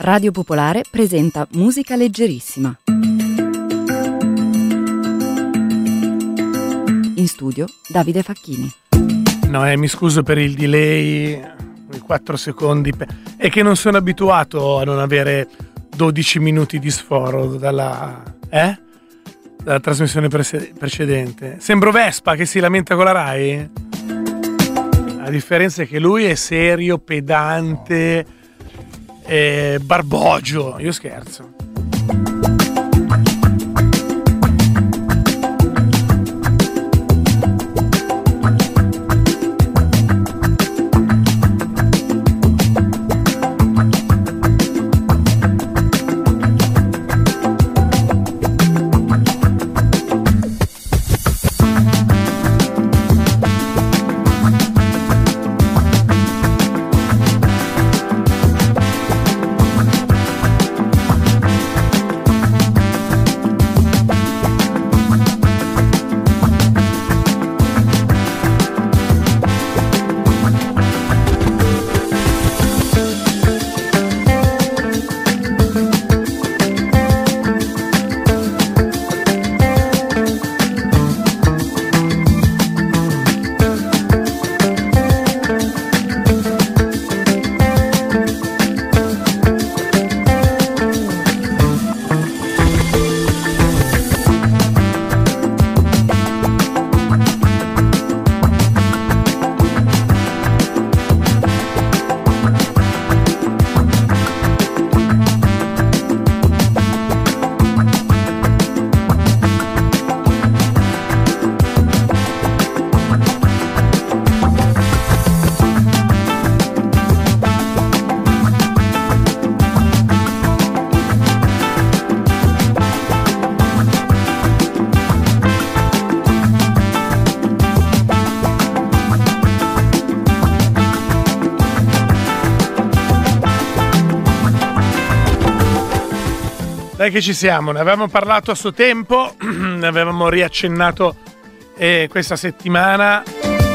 Radio Popolare presenta Musica Leggerissima. In studio Davide Facchini. No, mi scuso per il delay, i 4 secondi, è che non sono abituato a non avere 12 minuti di sforo dalla trasmissione precedente. Sembro Vespa che si lamenta con la Rai. La differenza è che lui è serio, pedante, barbogio. Io scherzo. Dai che ci siamo, ne avevamo parlato a suo tempo, ne avevamo riaccennato questa settimana,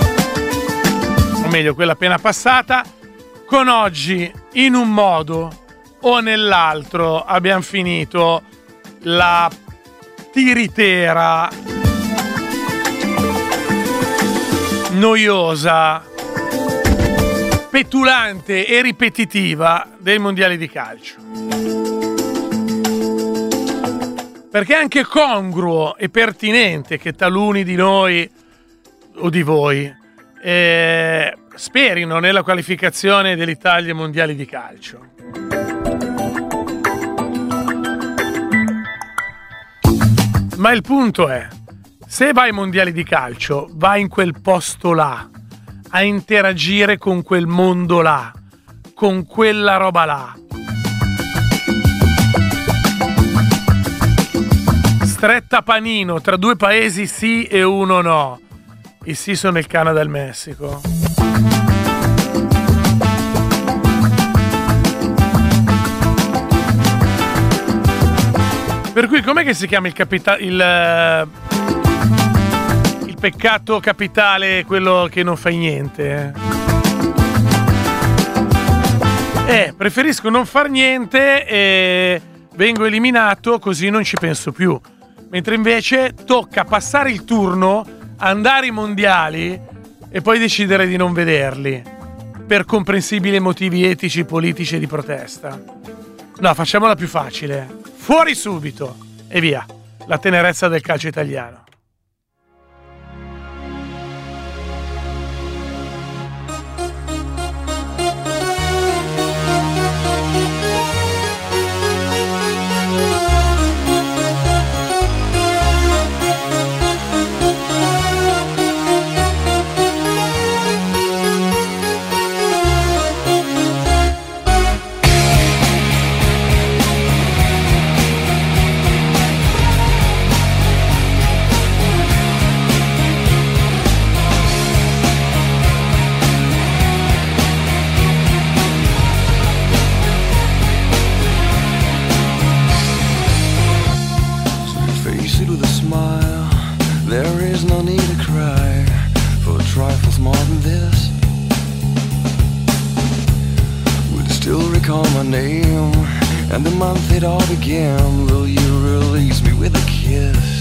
o meglio quella appena passata. Con oggi, in un modo o nell'altro, abbiamo finito la tiritera noiosa, petulante e ripetitiva dei mondiali di calcio. Perché è anche congruo e pertinente che taluni di noi o di voi sperino nella qualificazione dell'Italia ai mondiali di calcio. Ma il punto è, se vai ai mondiali di calcio, vai in quel posto là, a interagire con quel mondo là, con quella roba là. Stretta panino tra due paesi sì e uno no. I sì sono il Canada e il Messico. Per cui com'è che si chiama il peccato capitale, quello che non fai niente? Preferisco non far niente e vengo eliminato, così non ci penso più. Mentre invece tocca passare il turno, andare ai mondiali e poi decidere di non vederli per comprensibili motivi etici, politici e di protesta. No, facciamola più facile. Fuori subito e via. La tenerezza del calcio italiano. call my name and the month it all began, will you release me with a kiss?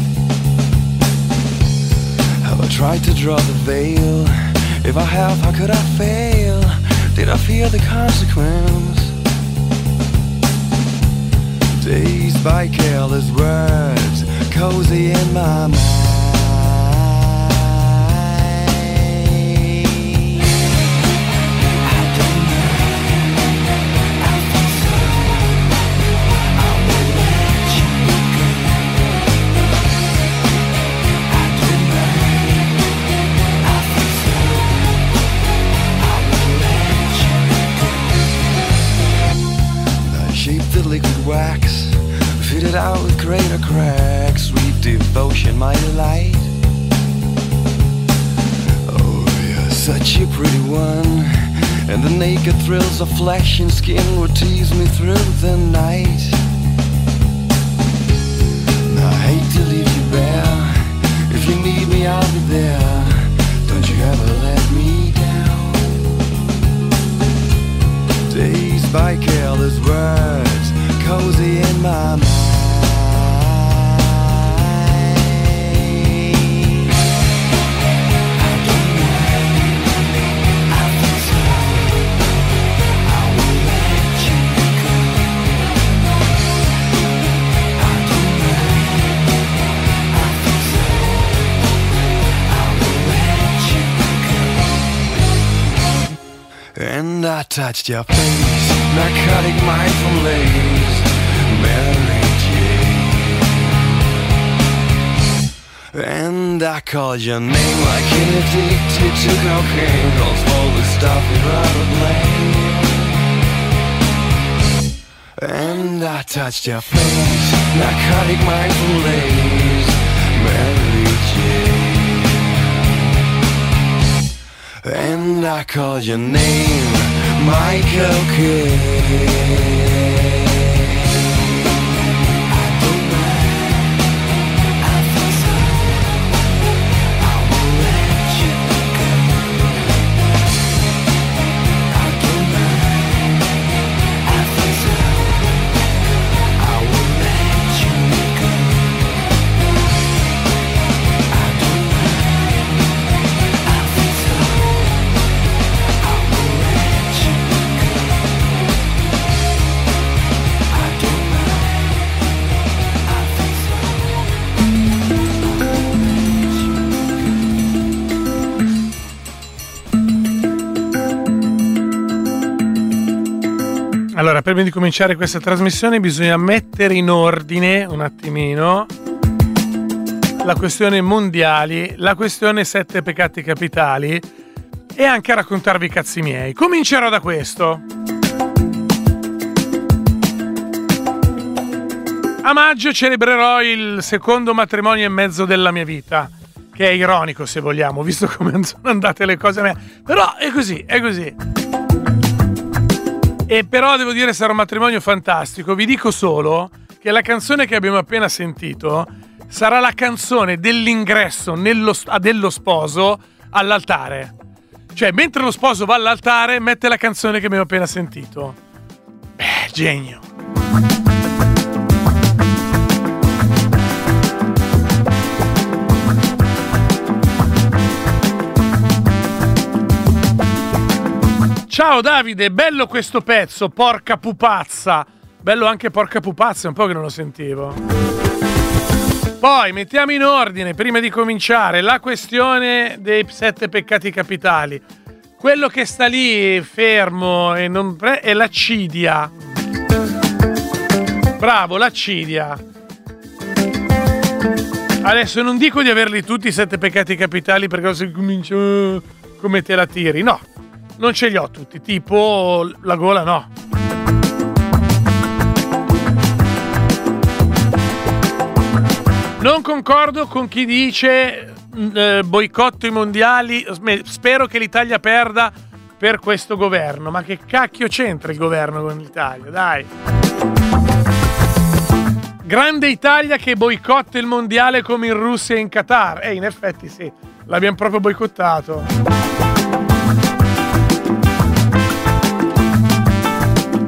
Have I tried to draw the veil? If I have, how could I fail? Did I fear the consequence? Dazed by careless words, cozy in my mind. Liquid wax, fitted out with greater cracks, sweet devotion, my delight. Oh, you're such a pretty one, and the naked thrills of flesh and skin would tease me through the night. I hate to leave you bare, if you need me I'll be there, don't you ever let me down. Dazed by careless words, cozy in my mind. I don't mind, I feel so, I won't let you go. I don't mind, I feel so, I won't let you go. And I touched your face, narcotic mind from lace, Mary Jane. And I called your name like an addicted to cocaine, calls for the stuff you'd rather blame. And I touched your face, narcotic mind from lace, Mary Jane. And I called your name, Michael Kidd. Allora, prima di cominciare questa trasmissione bisogna mettere in ordine un attimino la questione mondiali, la questione 7 peccati capitali e anche a raccontarvi i cazzi miei. Comincerò da questo. A maggio celebrerò il secondo matrimonio e mezzo della mia vita, che è ironico se vogliamo, visto come sono andate le cose a me. Però è così, è così. E però devo dire sarà un matrimonio fantastico. Vi dico solo che la canzone che abbiamo appena sentito sarà la canzone dell'ingresso dello sposo all'altare. Cioè, mentre lo sposo va all'altare, mette la canzone che abbiamo appena sentito. Genio. Ciao Davide, bello questo pezzo, porca pupazza. Bello anche porca pupazza, è un po' che non lo sentivo. Poi mettiamo in ordine, prima di cominciare, la questione dei 7 peccati capitali. Quello che sta lì fermo e non è l'accidia. Bravo, l'accidia. Adesso non dico di averli tutti i 7 peccati capitali, perché se comincio come te la tiri, no. Non ce li ho tutti, tipo la gola no. Non concordo con chi dice boicotto i mondiali, spero che l'Italia perda per questo governo. Ma che cacchio c'entra il governo con l'Italia, dai. Grande Italia che boicotta il mondiale come in Russia e in Qatar. In effetti sì, l'abbiamo proprio boicottato.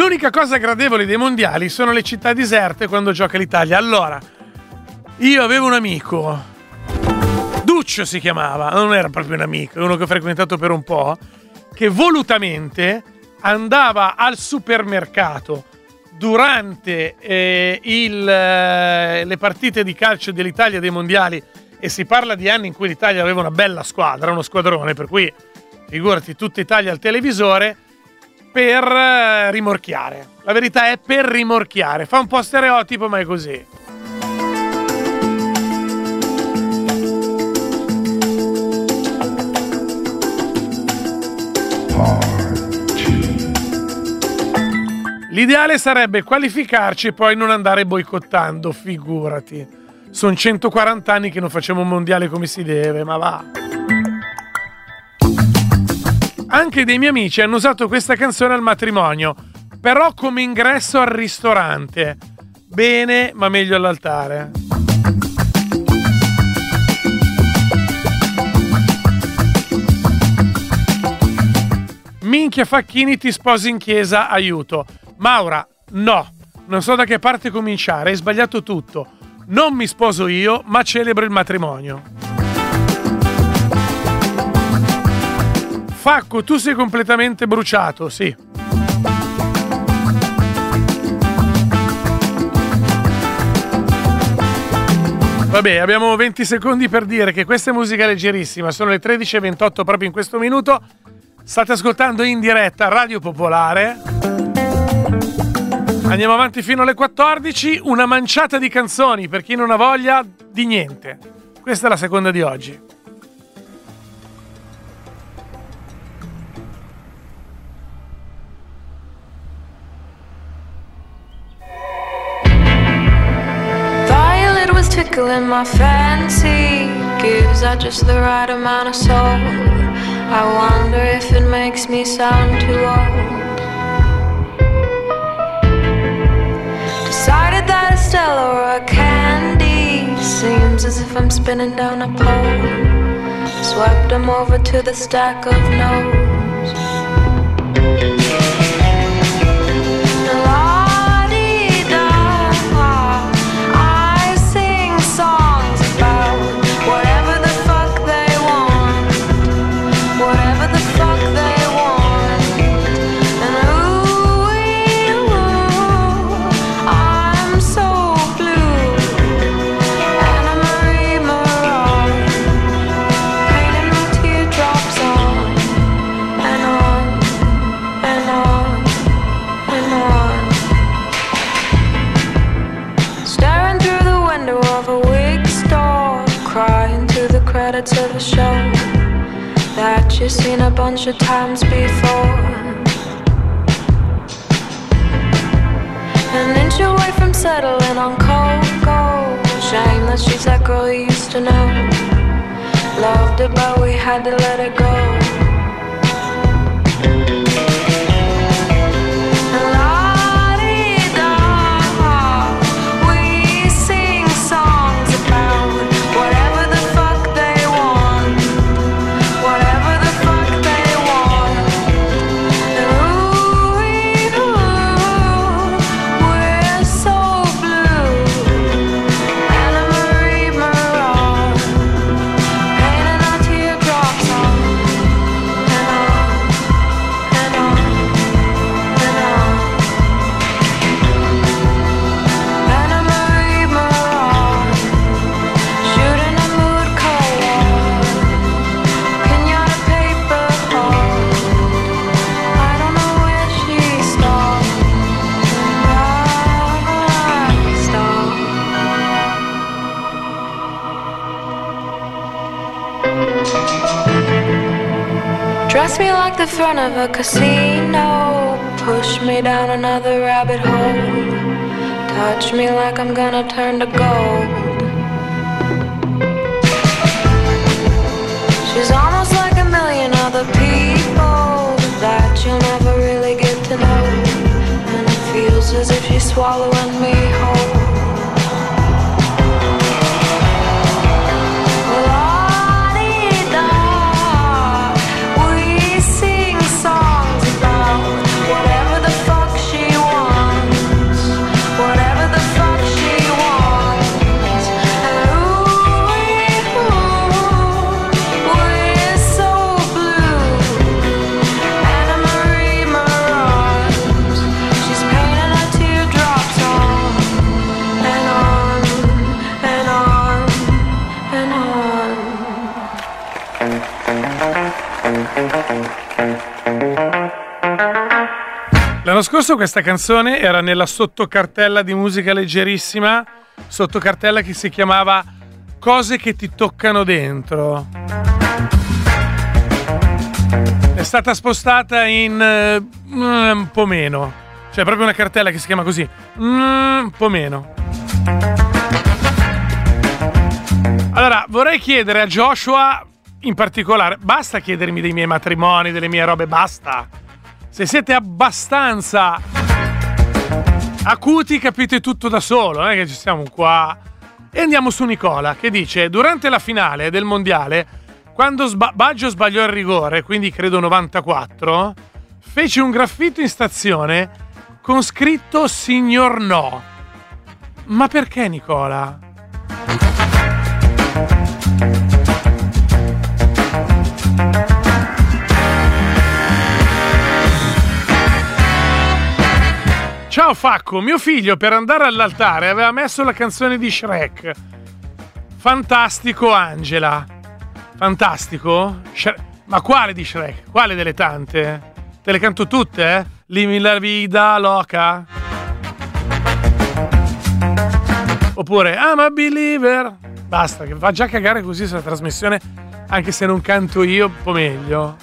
L'unica cosa gradevole dei mondiali sono le città deserte quando gioca l'Italia. Allora, io avevo un amico, Duccio si chiamava, non era proprio un amico, è uno che ho frequentato per un po', che volutamente andava al supermercato durante le partite di calcio dell'Italia dei mondiali, e si parla di anni in cui l'Italia aveva una bella squadra, uno squadrone, per cui figurati tutta Italia al televisore, per rimorchiare. La verità è per rimorchiare. Fa un po' stereotipo, ma è così. L'ideale sarebbe qualificarci e poi non andare boicottando, figurati. Sono 140 anni che non facciamo un mondiale come si deve, ma va. Anche dei miei amici hanno usato questa canzone al matrimonio, però come ingresso al ristorante. Bene, ma meglio all'altare. Minchia Facchini, ti sposi in chiesa, aiuto. Maura, no, non so da che parte cominciare, hai sbagliato tutto. Non mi sposo io, ma celebro il matrimonio. Facco, tu sei completamente bruciato, sì. Vabbè, abbiamo 20 secondi per dire che questa è musica leggerissima, sono le 13:28 proprio in questo minuto. State ascoltando in diretta Radio Popolare. Andiamo avanti fino alle 14, una manciata di canzoni per chi non ha voglia di niente. Questa è la seconda di oggi. Violet was tickling my fancy, gives out just the right amount of soul. I wonder if it makes me sound too old. Decided that a Stella or a candy, seems as if I'm spinning down a pole. Swept them over to the stack of no's. I sing songs about whatever the fuck they want, whatever the fuck they want. And ooh, I'm so blue. Anna Marie Moreau, painting my teardrops on and on and on and on. Staring through the window of a wig store, crying to the credits of a show that you've seen a bunch of times before. An inch away from settling on Coco. Shame that she's that girl you used to know. Loved her but we had to let her go. La-di-da, we sing songs about whatever the fuck they want, whatever the fuck they want. And ooh, we're so blue. Anna Marie Moreau, painting our teardrops on and on and on and on. Anna Marie Moreau, shooting a mood color, pinata paper hold. I don't know where she stopped. Dress me like the front of a casino, push me down another rabbit hole, touch me like I'm gonna turn to gold. She's almost like a million other people that you'll never really get to know, and it feels as if she's swallowing me whole. La-di-da, we sing songs about whatever the fuck she scorso questa canzone era nella sottocartella di Musica Leggerissima, sottocartella che si chiamava Cose che ti toccano dentro. È stata spostata in un po' meno, cioè proprio una cartella che si chiama così, un po' meno. Allora, vorrei chiedere a Joshua in particolare, basta chiedermi dei miei matrimoni, delle mie robe, basta. Se siete abbastanza acuti capite tutto da solo, non è che ci siamo qua. E andiamo su Nicola che dice: durante la finale del mondiale, quando Baggio sbagliò il rigore, quindi credo 94, fece un graffito in stazione con scritto Signor No. Ma perché, Nicola? Ciao Facco, mio figlio per andare all'altare aveva messo la canzone di Shrek. Fantastico, Angela. Fantastico? Ma quale di Shrek? Quale delle tante? Te le canto tutte, eh? Living la vida loca. Oppure I'm a believer. Basta, che fa già cagare così sulla trasmissione, anche se non canto io, un po' meglio.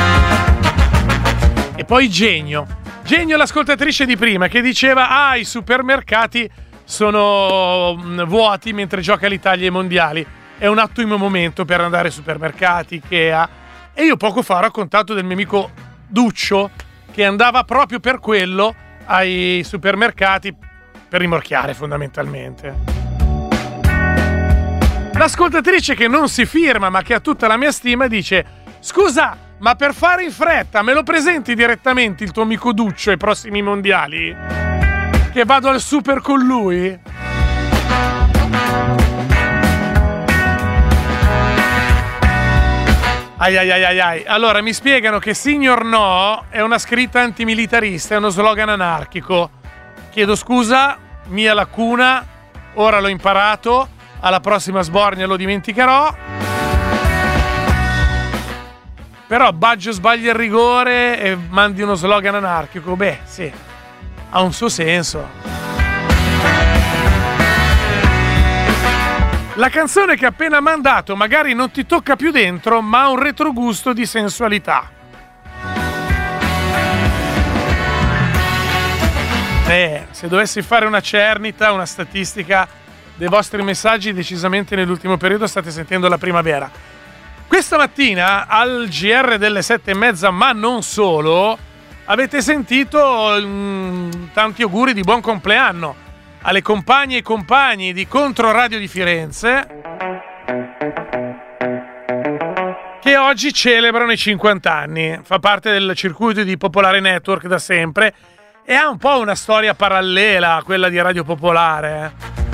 E poi Genio, l'ascoltatrice di prima, che diceva: i supermercati sono vuoti mentre gioca l'Italia ai mondiali. È un attimo momento per andare ai supermercati, Ikea. E io poco fa ho raccontato del mio amico Duccio, che andava proprio per quello ai supermercati, per rimorchiare fondamentalmente. L'ascoltatrice che non si firma ma che ha tutta la mia stima dice: scusa, ma per fare in fretta me lo presenti direttamente il tuo amico Duccio ai prossimi mondiali? Che vado al super con lui? Ai. Allora mi spiegano che Signor No è una scritta antimilitarista, è uno slogan anarchico. Chiedo scusa, mia lacuna, ora l'ho imparato, alla prossima sbornia lo dimenticherò. Però Baggio sbaglia il rigore e mandi uno slogan anarchico, beh sì, ha un suo senso. La canzone che ha appena mandato magari non ti tocca più dentro, ma ha un retrogusto di sensualità. Se dovessi fare una cernita, una statistica dei vostri messaggi, decisamente nell'ultimo periodo state sentendo la primavera. Questa mattina al GR delle 7:30, ma non solo, avete sentito tanti auguri di buon compleanno alle compagne e compagni di Controradio di Firenze, che oggi celebrano i 50 anni. Fa parte del circuito di Popolare Network da sempre e ha un po' una storia parallela a quella di Radio Popolare.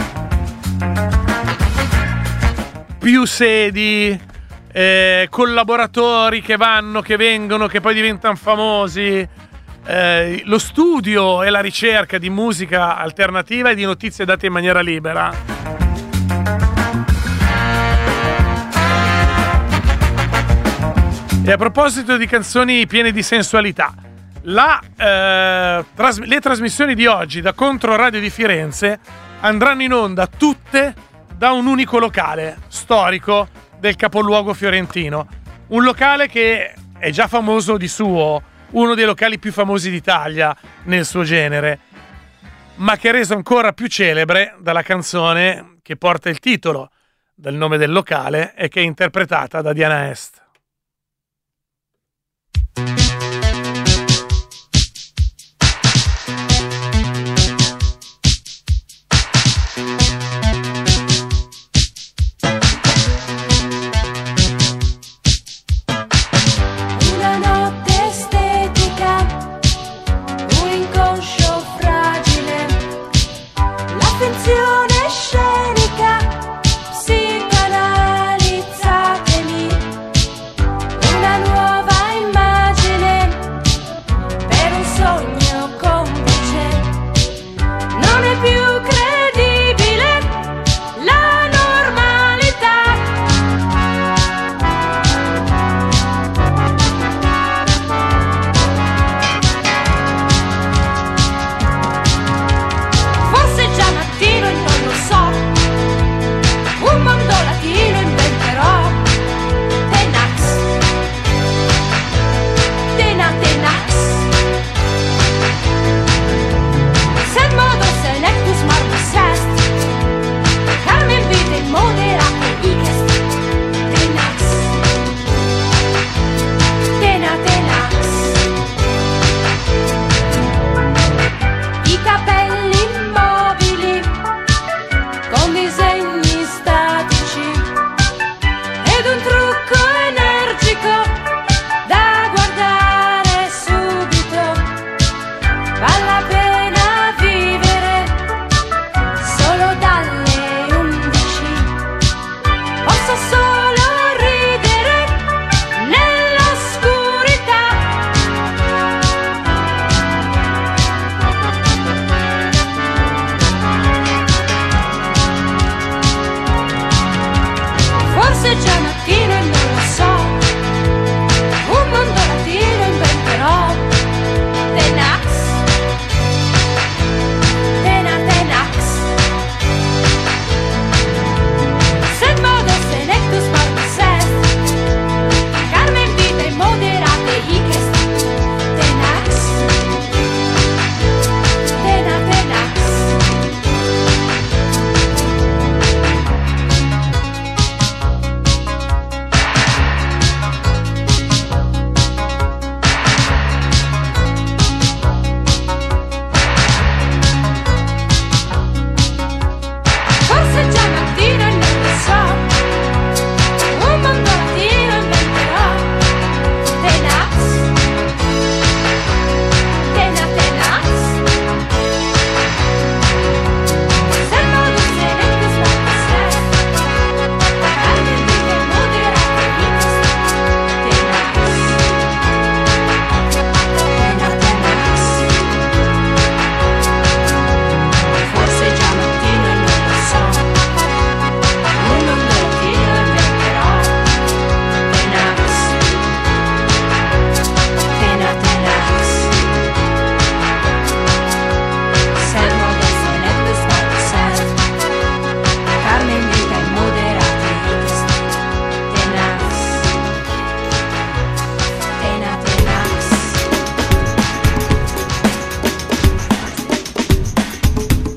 Più sedi, collaboratori che vanno, che vengono, che poi diventano famosi, lo studio e la ricerca di musica alternativa e di notizie date in maniera libera. E a proposito di canzoni piene di sensualità, le trasmissioni di oggi da Controradio di Firenze andranno in onda tutte da un unico locale storico del capoluogo fiorentino, un locale che è già famoso di suo, uno dei locali più famosi d'Italia nel suo genere, ma che è reso ancora più celebre dalla canzone che porta il titolo del nome del locale e che è interpretata da Diana Est.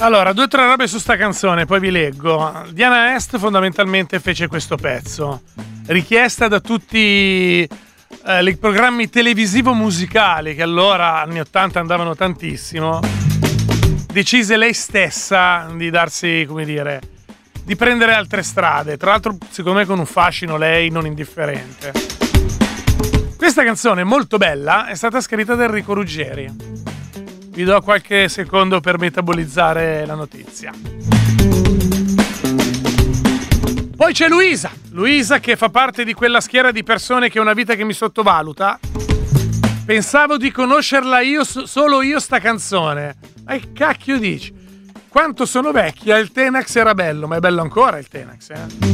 Allora, 2 o 3 robe su sta canzone, poi vi leggo. Diana Est fondamentalmente fece questo pezzo, richiesta da tutti i programmi televisivo-musicali che allora, anni 80, andavano tantissimo. Decise lei stessa di darsi, come dire, di prendere altre strade. Tra l'altro, secondo me, con un fascino lei non indifferente. Questa canzone, molto bella, è stata scritta da Enrico Ruggeri. Vi do qualche secondo per metabolizzare la notizia. Poi c'è Luisa che fa parte di quella schiera di persone che è una vita che mi sottovaluta. Pensavo di conoscerla solo io sta canzone. Ma che cacchio dici? Quanto sono vecchia, il Tenax era bello, ma è bello ancora il Tenax,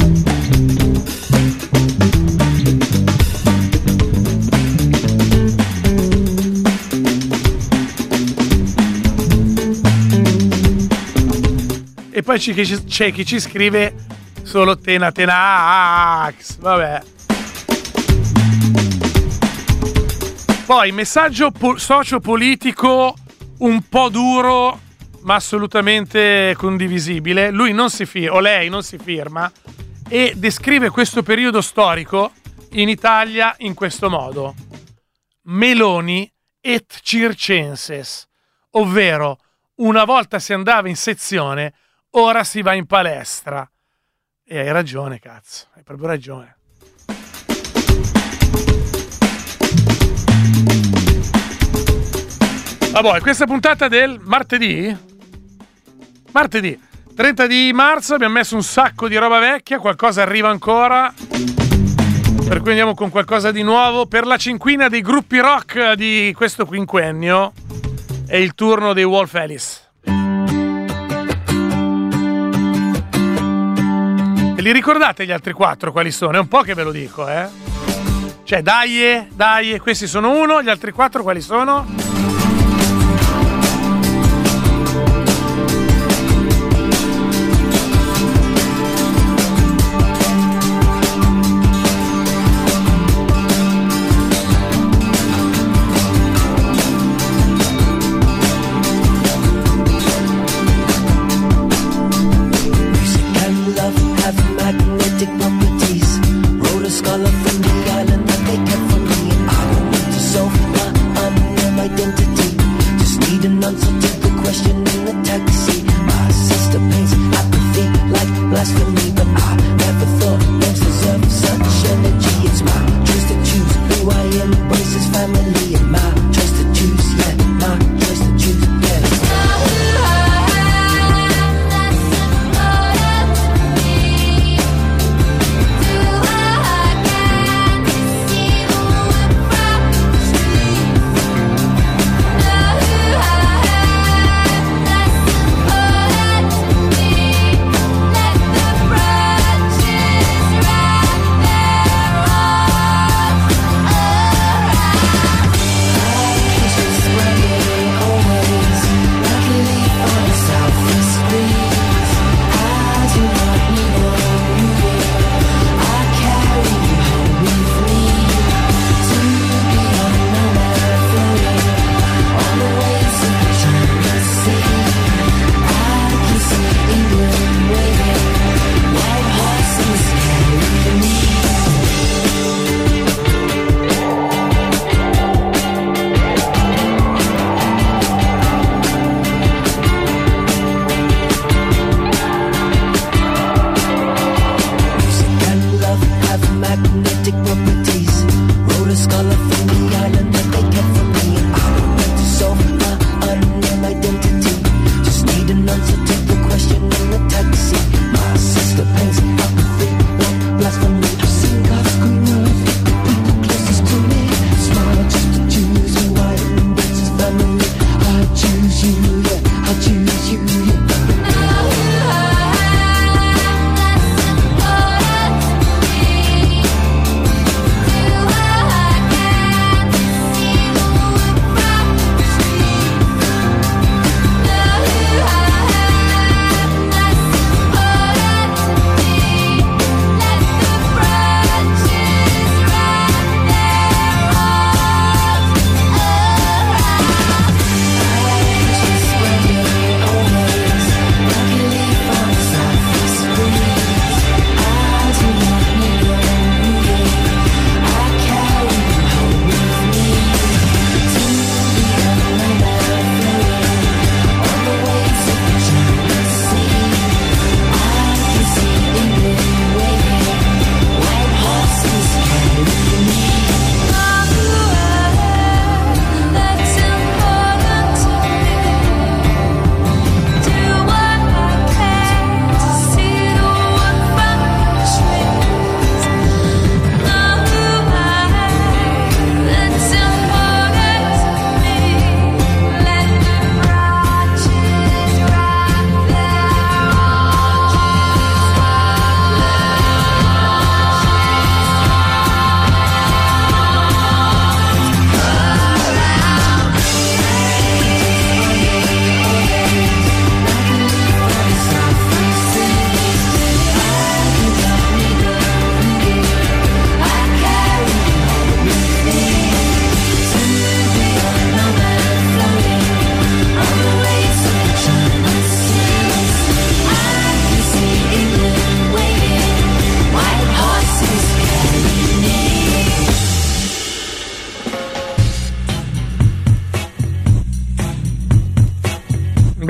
E poi c'è chi ci scrive solo Tenax, vabbè. Poi messaggio sociopolitico un po' duro, ma assolutamente condivisibile. Lui non si firma, o lei non si firma, e descrive questo periodo storico in Italia in questo modo: Meloni et circenses, ovvero una volta si andava in sezione, ora si va in palestra. E hai ragione, cazzo, hai proprio ragione. Vabbè, questa puntata del martedì 30 di marzo, abbiamo messo un sacco di roba vecchia, qualcosa arriva ancora, per cui andiamo con qualcosa di nuovo. Per la cinquina dei gruppi rock di questo quinquennio è il turno dei Wolf Alice. E li ricordate gli altri 4 quali sono? È un po' che ve lo dico, Cioè, dai, questi sono uno, gli altri 4 quali sono? Scholar from the island that they kept from me. I don't need to solve my unnamed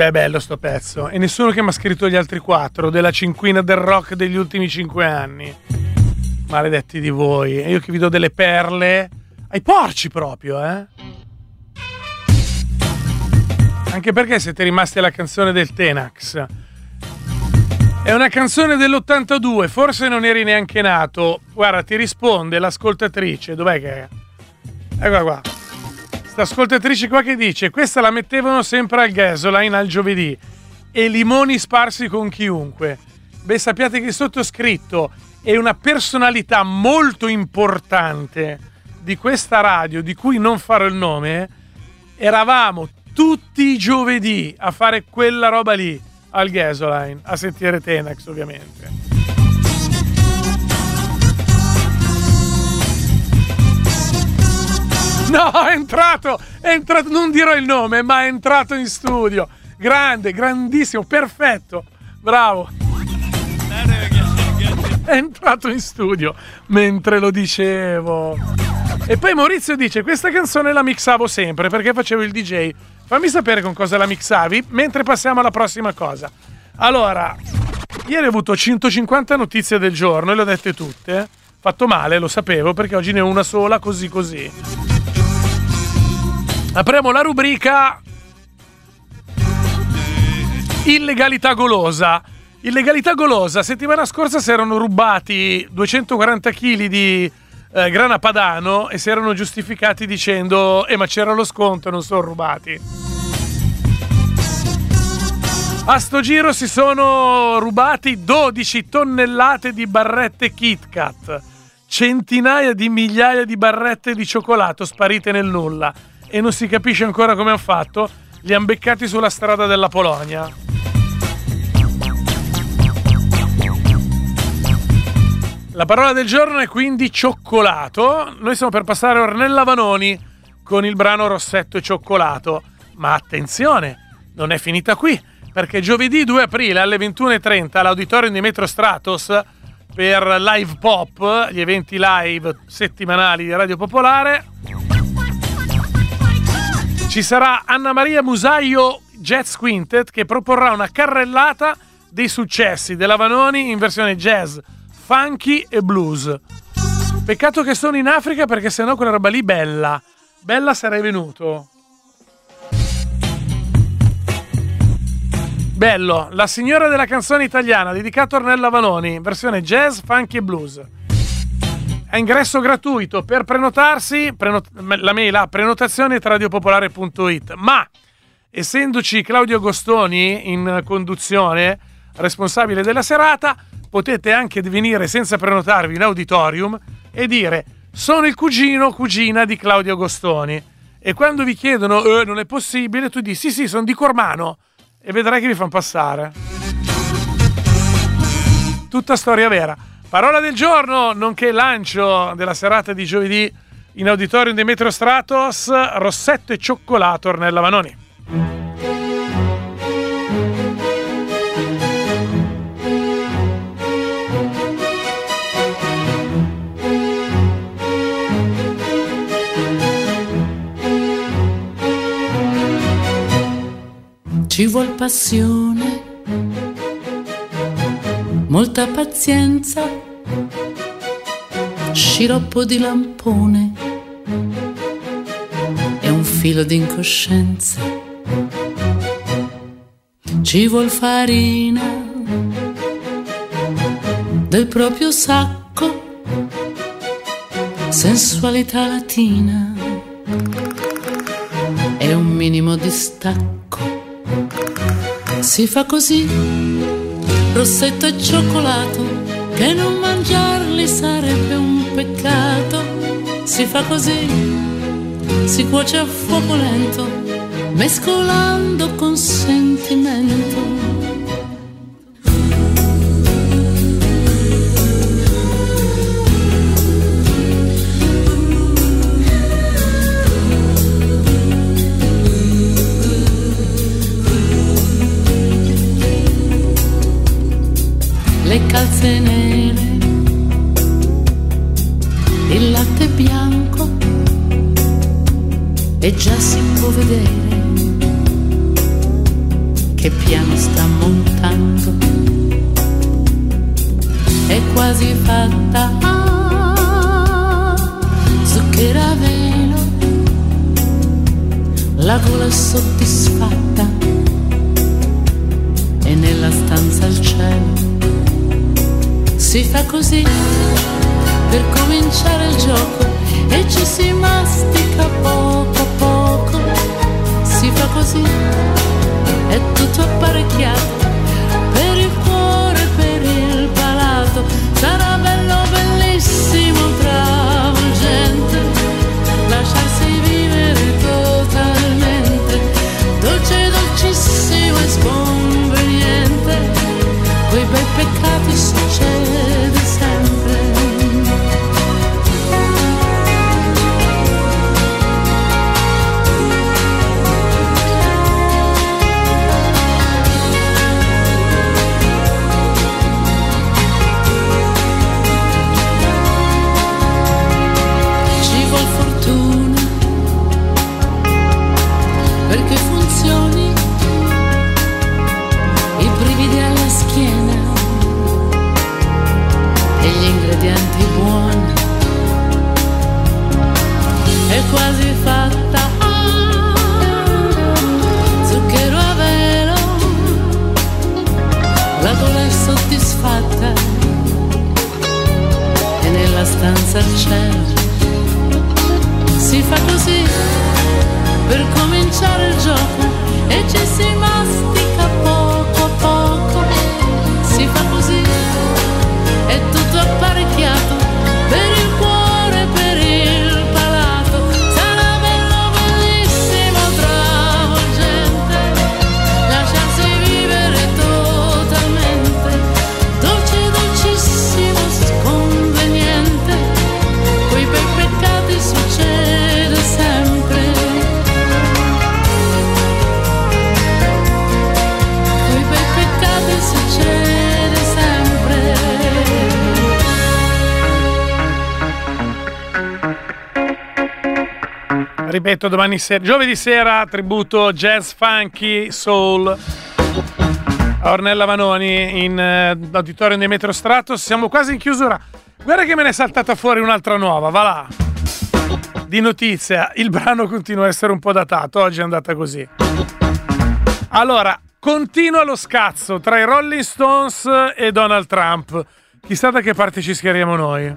Beh, bello sto pezzo. E nessuno che mi ha scritto gli altri 4 della cinquina del rock degli ultimi 5 anni. Maledetti di voi. E io che vi do delle perle ai porci proprio, eh? Anche perché siete rimasti alla canzone del Tenax. È una canzone dell'82, forse non eri neanche nato. Guarda, ti risponde l'ascoltatrice. Dov'è che è? Eccola qua. Sta ascoltatrice qua che dice: questa la mettevano sempre al Gasoline al giovedì e limoni sparsi con chiunque. Beh, sappiate che il sottoscritto è una personalità molto importante di questa radio, di cui non farò il nome. Eravamo tutti i giovedì a fare quella roba lì al Gasoline, a sentire Tenax ovviamente. No, è entrato, non dirò il nome, ma è entrato in studio. Grande, grandissimo, perfetto, bravo. È entrato in studio mentre lo dicevo. E poi Maurizio dice: questa canzone la mixavo sempre perché facevo il DJ. Fammi sapere con cosa la mixavi mentre passiamo alla prossima cosa. Allora, ieri ho avuto 150 notizie del giorno e le ho dette tutte. Fatto male, lo sapevo, perché oggi ne ho una sola, così. Apriamo la rubrica illegalità golosa. Illegalità golosa. Settimana scorsa si erano rubati 240 kg di grana padano e si erano giustificati dicendo: ma c'era lo sconto, non sono rubati. A sto giro si sono rubati 12 tonnellate di barrette Kit Kat, centinaia di migliaia di barrette di cioccolato sparite nel nulla. E non si capisce ancora come hanno fatto. Li hanno beccati sulla strada della Polonia. La parola del giorno è quindi cioccolato. Noi stiamo per passare a Ornella Vanoni con il brano Rossetto e Cioccolato. Ma attenzione, non è finita qui, perché giovedì 2 aprile alle 21:30 all'Auditorium di Metro Stratos per Live Pop, gli eventi live settimanali di Radio Popolare, ci sarà Anna Maria Musaio Jazz Quintet che proporrà una carrellata dei successi della Vanoni in versione jazz, funky e blues. Peccato che sono in Africa, perché sennò quella roba lì bella sarei venuto. Bello, la signora della canzone italiana, dedicato a Ornella Vanoni, versione jazz, funky e blues. A ingresso gratuito. Per prenotarsi, la mail a prenotazioni@radiopopolare.it. Ma essendoci Claudio Agostoni in conduzione, responsabile della serata, potete anche venire senza prenotarvi in auditorium e dire: sono il cugina di Claudio Agostoni. E quando vi chiedono non è possibile, tu dici sì, sono di Cormano, e vedrai che vi fanno passare. Tutta storia vera. Parola del giorno, nonché lancio della serata di giovedì in Auditorium di Metro Stratos, Rossetto e Cioccolato, Ornella Vanoni. Ci vuol passione, molta pazienza, sciroppo di lampone e un filo di incoscienza. Ci vuol farina del proprio sacco, sensualità latina e un minimo di stacco. Si fa così, rossetto e cioccolato, che non mangiarli sarebbe un peccato. Si fa così, si cuoce a fuoco lento, mescolando con sentimento. Le calze nere, il latte bianco, e già si può vedere che piano sta montando, è quasi fatta, zucchero a velo, la gola è soddisfatta e nella stanza al cielo si fa così per cominciare il gioco e ci si mastica poco a poco, si fa così, è tutto apparecchiato per il cuore, per il palato, sarà bello, bellissimo, travolgente, lasciarsi vivere totalmente, dolce, dolcissimo e sconveniente, quei bei peccati succede sempre. Perché funzioni, i brividi alla schiena e gli ingredienti buoni, è quasi fatta, zucchero a velo, la gola è soddisfatta e nella stanza al cielo si fa così per cominciare il gioco e ci si mastica poco a poco, si fa così, è tutto apparecchiato per il cuore, per il palato, sarà bello, bellissimo, travolgente, lasciarsi vivere totalmente, dolce, dolcissimo, sconveniente, quei bei peccati succede sempre. Succede sempre. Ripeto, domani sera, giovedì sera, tributo jazz, funky, soul a Ornella Vanoni in auditorium dei Metro Stratos. Siamo quasi in chiusura. Guarda che me ne è saltata fuori un'altra nuova, va là. Di notizia, il brano continua a essere un po' datato, oggi è andata così. Allora, continua lo scazzo tra i Rolling Stones e Donald Trump. Chissà da che parte ci schieriamo noi.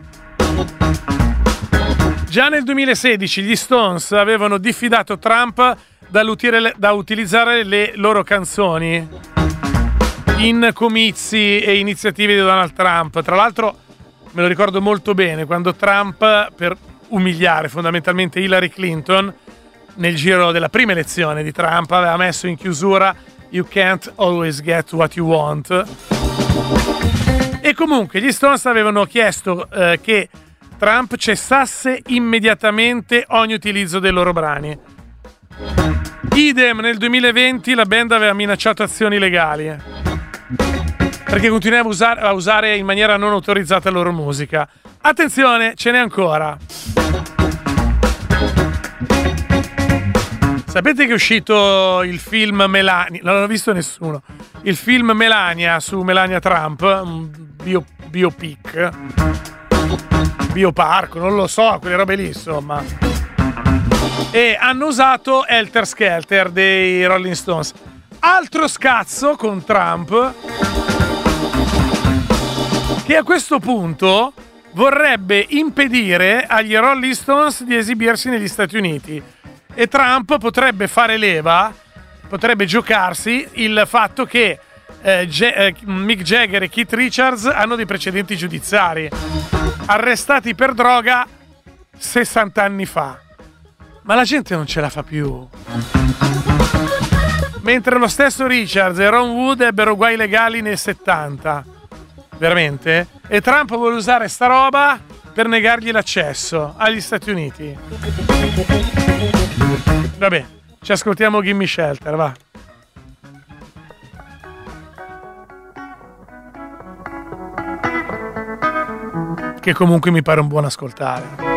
Già nel 2016 gli Stones avevano diffidato Trump da utilizzare le loro canzoni in comizi e iniziative di Donald Trump. Tra l'altro me lo ricordo molto bene quando Trump, per umiliare fondamentalmente Hillary Clinton, nel giro della prima elezione di Trump aveva messo in chiusura You can't always get what you want. E comunque gli Stones avevano chiesto che Trump cessasse immediatamente ogni utilizzo dei loro brani. Idem nel 2020 la band aveva minacciato azioni legali perché continuava a usare in maniera non autorizzata la loro musica. Attenzione, ce n'è ancora. Sapete che è uscito il film Melania? Non l'ho visto nessuno. Il film Melania su Melania Trump, un biopic, bioparco, non lo so, quelle robe lì, insomma. E hanno usato Helter Skelter dei Rolling Stones. Altro scazzo con Trump, che a questo punto vorrebbe impedire agli Rolling Stones di esibirsi negli Stati Uniti. E Trump potrebbe fare leva, potrebbe giocarsi il fatto che Mick Jagger e Keith Richards hanno dei precedenti giudiziari, arrestati per droga 60 anni fa. Ma la gente non ce la fa più. Mentre lo stesso Richards e Ron Wood ebbero guai legali nel 70. Veramente? E Trump vuole usare sta roba per negargli l'accesso agli Stati Uniti. Vabbè, ci ascoltiamo Gimme Shelter, va. Che comunque mi pare un buon ascoltare.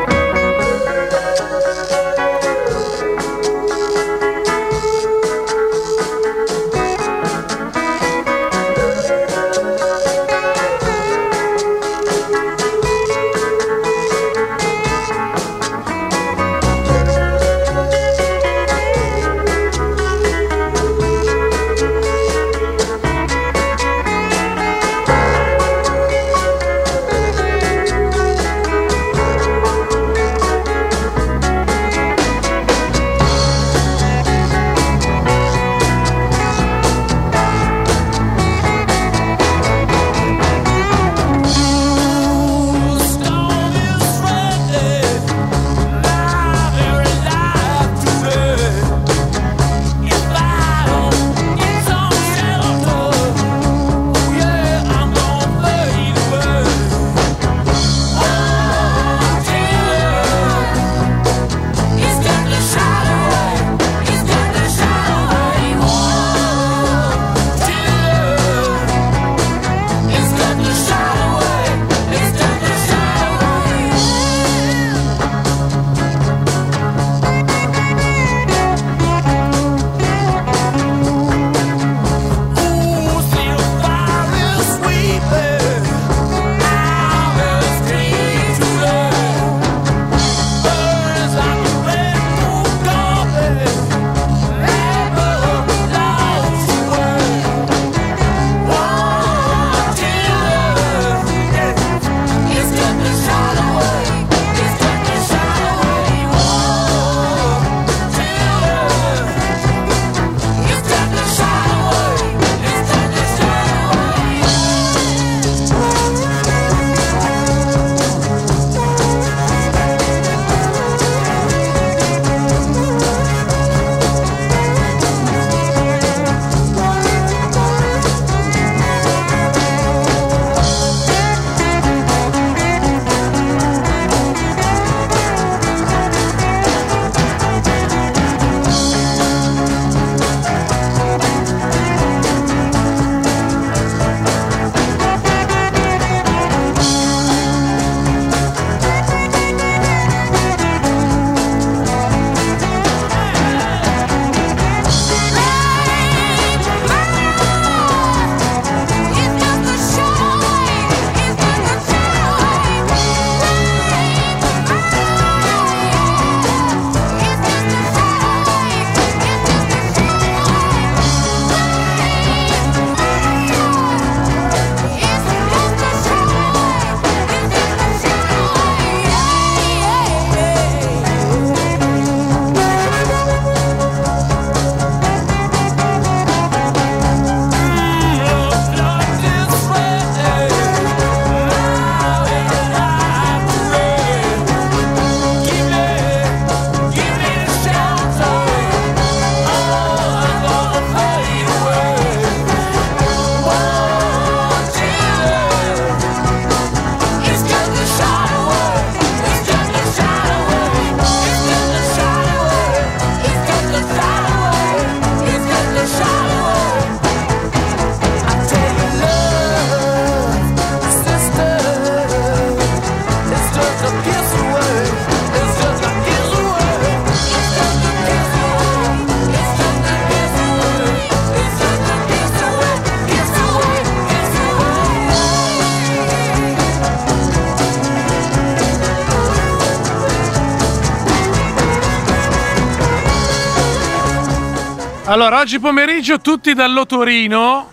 Allora, oggi pomeriggio tutti dall'Otorino,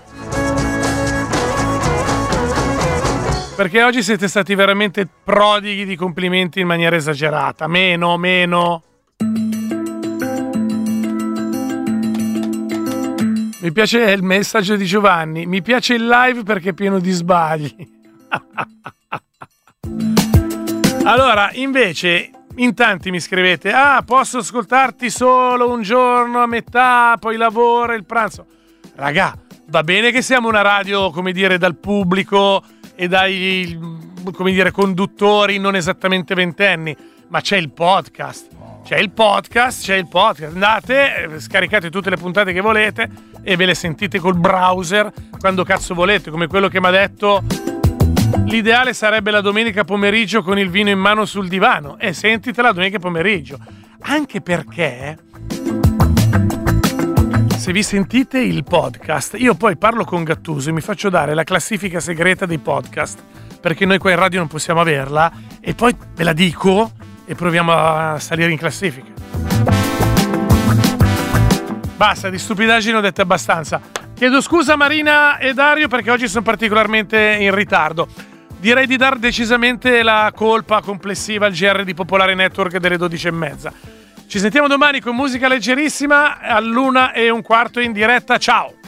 perché oggi siete stati veramente prodighi di complimenti in maniera esagerata. Meno. Mi piace il messaggio di Giovanni. Mi piace il live perché è pieno di sbagli. Allora, invece, in tanti mi scrivete: posso ascoltarti solo un giorno a metà, poi lavoro e il pranzo. Raga, va bene che siamo una radio, come dire, dal pubblico e dai, come dire, conduttori non esattamente ventenni, ma c'è il podcast. Andate, scaricate tutte le puntate che volete e ve le sentite col browser quando cazzo volete, come quello che mi ha detto: l'ideale sarebbe la domenica pomeriggio con il vino in mano sul divano. Sentitela domenica pomeriggio. Anche perché se vi sentite il podcast, io poi parlo con Gattuso e mi faccio dare la classifica segreta dei podcast, perché noi qua in radio non possiamo averla, e poi ve la dico e proviamo a salire in classifica. Basta, di stupidaggini ho dette abbastanza. Chiedo scusa Marina e Dario perché oggi sono particolarmente in ritardo. Direi di dar decisamente la colpa complessiva al GR di Popolare Network delle 12:30. Ci sentiamo domani con musica leggerissima all'1:15 in diretta. Ciao!